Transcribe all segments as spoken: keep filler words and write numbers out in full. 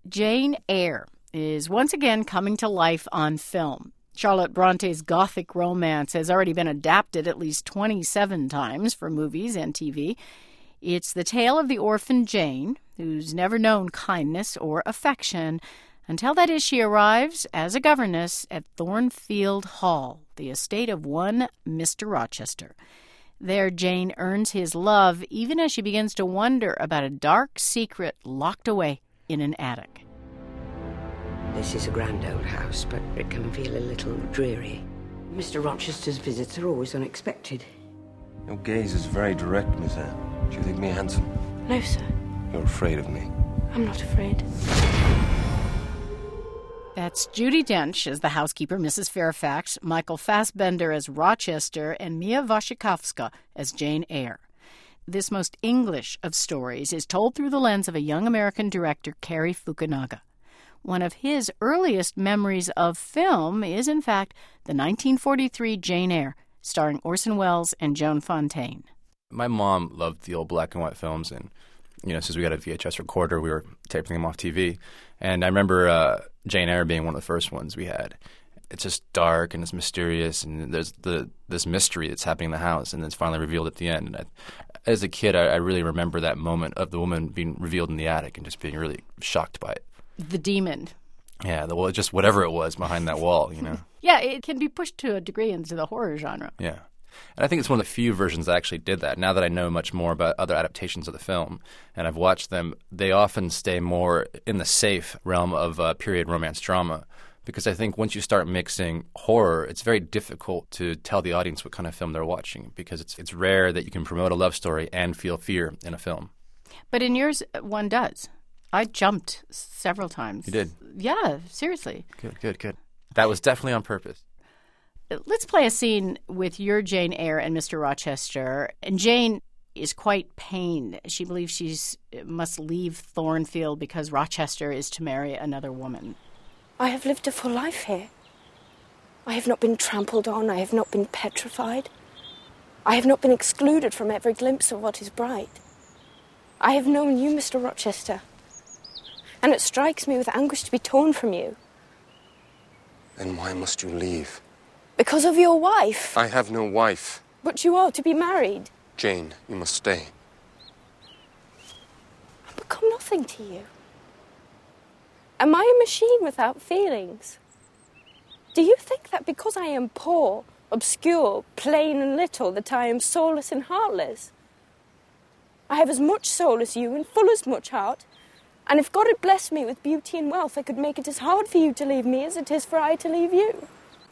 Jane Eyre is once again coming to life on film. Charlotte Bronte's Gothic romance has already been adapted at least twenty-seven times for movies and T V. It's the tale of the orphan Jane, who's never known kindness or affection until that is she arrives as a governess at Thornfield Hall, the estate of one Mister Rochester. There, Jane earns his love even as she begins to wonder about a dark secret locked away in an attic. This is a grand old house, but it can feel a little dreary. Mister Rochester's visits are always unexpected. Your gaze is very direct, Miss Anne. Do you think me handsome? No, sir. You're afraid of me. I'm not afraid. That's Judi Dench as the housekeeper, Missus Fairfax, Michael Fassbender as Rochester, and Mia Wasikowska as Jane Eyre. This most English of stories is told through the lens of a young American director, Cary Fukunaga. One of his earliest memories of film is, in fact, the nineteen forty-three Jane Eyre, starring Orson Welles and Joan Fontaine. My mom loved the old black and white films, and you know, since we got a V H S recorder, we were taping them off T V. And I remember uh, Jane Eyre being one of the first ones we had. It's just dark and it's mysterious, and there's the this mystery that's happening in the house, and it's finally revealed at the end. And I, as a kid, I, I really remember that moment of the woman being revealed in the attic and just being really shocked by it. The demon. Yeah, the, well, just whatever it was behind that wall, you know. Yeah, it can be pushed to a degree into the horror genre. Yeah. And I think it's one of the few versions that actually did that. Now that I know much more about other adaptations of the film and I've watched them, they often stay more in the safe realm of uh, period romance drama, because I think once you start mixing horror, it's very difficult to tell the audience what kind of film they're watching, because it's it's rare that you can promote a love story and feel fear in a film. But in yours, one does. I jumped several times. You did? Yeah, seriously. Good, good, good. That was definitely on purpose. Let's play a scene with your Jane Eyre and Mister Rochester. And Jane is quite pained. She believes she must leave Thornfield because Rochester is to marry another woman. I have lived a full life here. I have not been trampled on. I have not been petrified. I have not been excluded from every glimpse of what is bright. I have known you, Mister Rochester. And it strikes me with anguish to be torn from you. Then why must you leave? Because of your wife. I have no wife. But you are to be married. Jane, you must stay. I've become nothing to you. Am I a machine without feelings? Do you think that because I am poor, obscure, plain and little, that I am soulless and heartless? I have as much soul as you and full as much heart. And if God had blessed me with beauty and wealth, I could make it as hard for you to leave me as it is for I to leave you.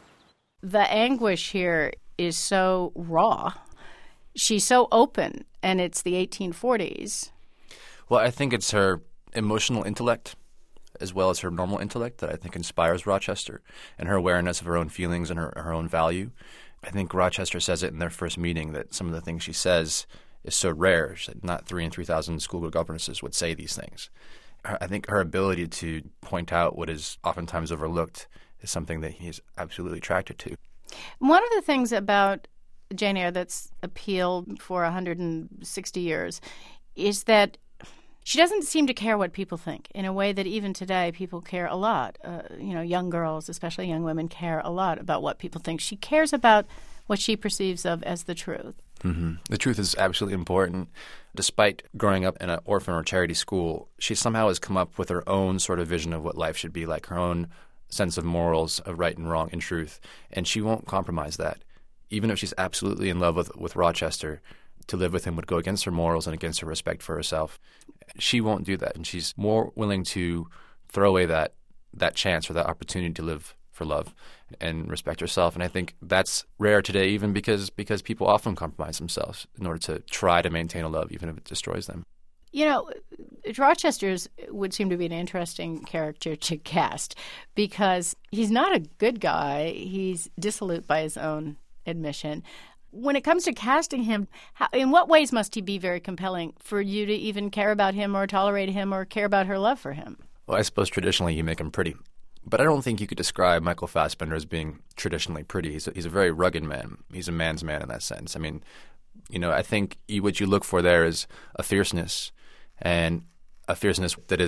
The anguish here is so raw. She's so open, and it's the eighteen forties. Well, I think it's her emotional intellect as well as her normal intellect that I think inspires Rochester, and her awareness of her own feelings and her, her own value. I think Rochester says it in their first meeting that some of the things she says is so rare. She said not three in three thousand schoolgirl governesses would say these things. I think her ability to point out what is oftentimes overlooked is something that he's absolutely attracted to. One of the things about Jane Eyre that's appealed for one hundred sixty years is that she doesn't seem to care what people think in a way that even today people care a lot. Uh, you know, young girls, especially young women, care a lot about what people think. She cares about what she perceives of as the truth. Mm-hmm. The truth is absolutely important. Despite growing up in an orphan or charity school, she somehow has come up with her own sort of vision of what life should be like, her own sense of morals, of right and wrong and truth, and she won't compromise that. Even if she's absolutely in love with, with Rochester, to live with him would go against her morals and against her respect for herself. She won't do that, and she's more willing to throw away that that chance or that opportunity to live for love and respect herself. And I think that's rare today, even because because people often compromise themselves in order to try to maintain a love, even if it destroys them. You know, Rochester's would seem to be an interesting character to cast because he's not a good guy. He's dissolute by his own admission. When it comes to casting him, how, in what ways must he be very compelling for you to even care about him or tolerate him or care about her love for him? Well, I suppose traditionally you make him pretty. But I don't think you could describe Michael Fassbender as being traditionally pretty. He's a, he's a very rugged man. He's a man's man in that sense. I mean, you know, I think you, what you look for there is a fierceness, and a fierceness that is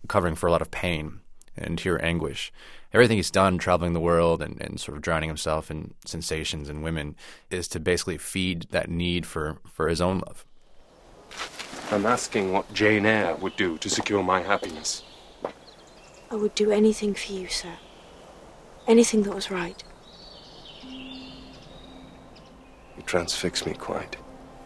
covering for a lot of pain and interior anguish. Everything he's done, traveling the world and, and sort of drowning himself in sensations and women, is to basically feed that need for, for his own love. I'm asking what Jane Eyre would do to secure my happiness. I would do anything for you, sir. Anything that was right. You transfix me quite.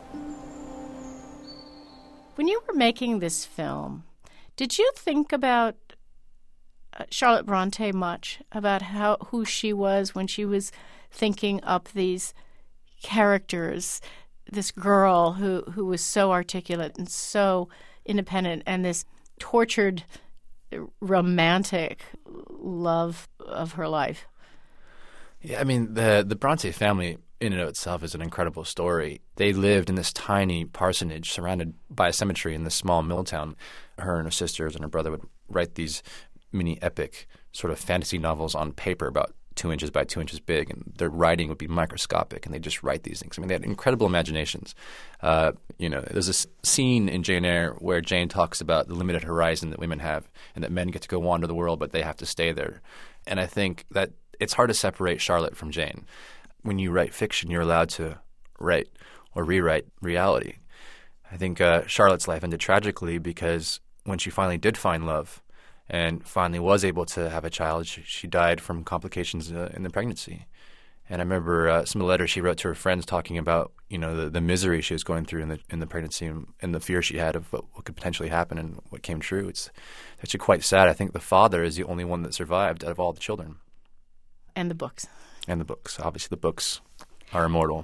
When you were making this film, did you think about uh, Charlotte Bronte much, about how who she was when she was thinking up these characters, this girl who, who was so articulate and so independent, and this tortured, romantic love of her life? Yeah, I mean, the the Bronte family in and of itself is an incredible story. They lived in this tiny parsonage surrounded by a cemetery in this small mill town. Her and her sisters and her brother would write these mini epic sort of fantasy novels on paper about two inches by two inches big, and their writing would be microscopic, and they just write these things. I mean, they had incredible imaginations. Uh, you know, there's this scene in Jane Eyre where Jane talks about the limited horizon that women have and that men get to go wander the world, but they have to stay there. And I think that it's hard to separate Charlotte from Jane. When you write fiction, you're allowed to write or rewrite reality. I think uh, Charlotte's life ended tragically because when she finally did find love and finally was able to have a child, she, she died from complications uh, in the pregnancy. And I remember uh, some of the letters she wrote to her friends talking about, you know, the, the misery she was going through in the in the pregnancy and, and the fear she had of what, what could potentially happen and what came true. It's actually quite sad. I think the father is the only one that survived out of all the children. And the books. And the books. Obviously, the books are immortal.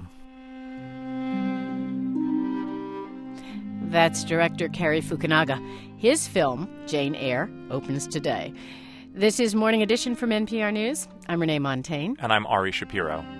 That's director Cary Fukunaga. His film, Jane Eyre, opens today. This is Morning Edition from N P R News. I'm Renee Montagne. And I'm Ari Shapiro.